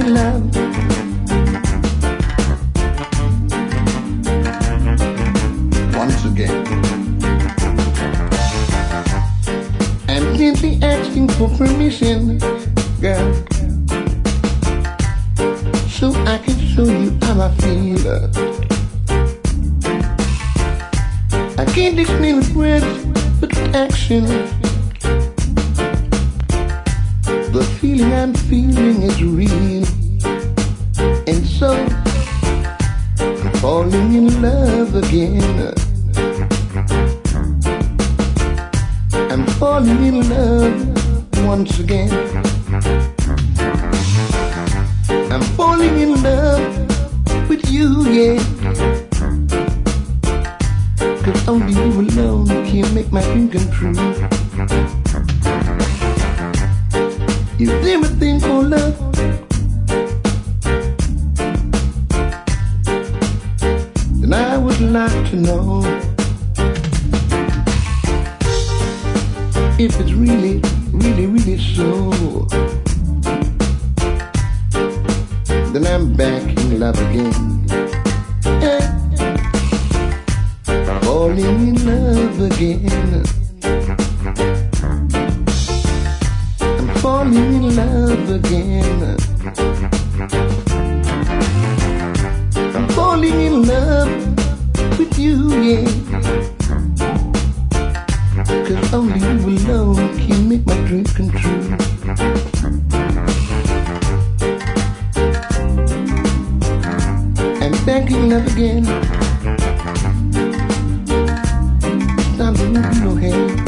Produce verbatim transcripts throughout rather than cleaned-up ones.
in love. Once again, I'm gently asking for permission, girl, so I can show you how I feel. I can't explain with words, but with action. The feeling I'm feeling is real, and so I'm falling in love again. I'm falling in love once again. I'm falling in love with you, yeah. Cause only you alone can make my dream come true. Is everything for love? Then I would like to know if it's really, really, really so. Then I'm back in love again. Yeah. Falling in love again. I'm falling in love again. I'm falling in love with you, yeah. Cause only you alone can make my dream come true. I'm back in love again. Time to move your hand.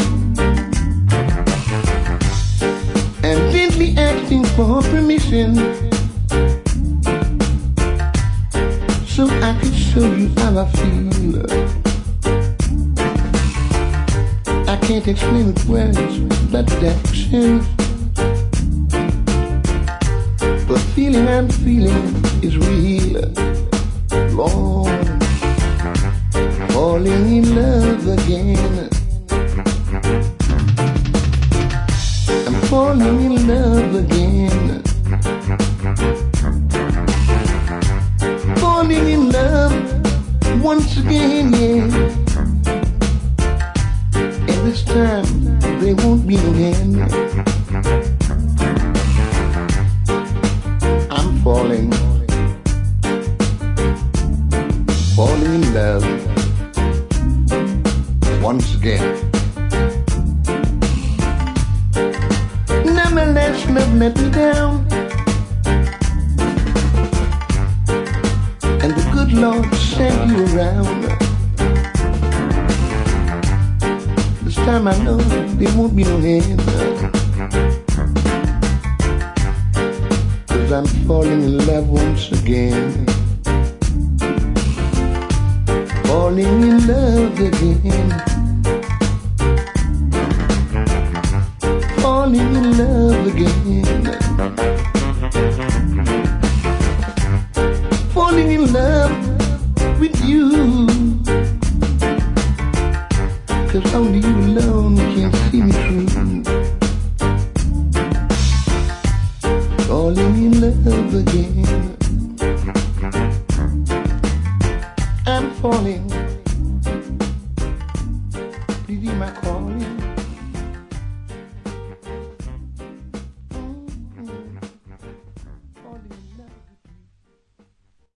I'm gently asking for permission, so I can show you how I feel. I can't explain with words, but with action. The feeling I'm feeling is real. Lord, falling in love again. I'm falling in love again. Falling in love once again, yeah. This time there won't be no end. I'm falling, falling in love once again. Now my last love let me down, and the good Lord sent you around. This time I know there won't be no end, cause I'm falling in love once again. Falling in love again. Falling in love again.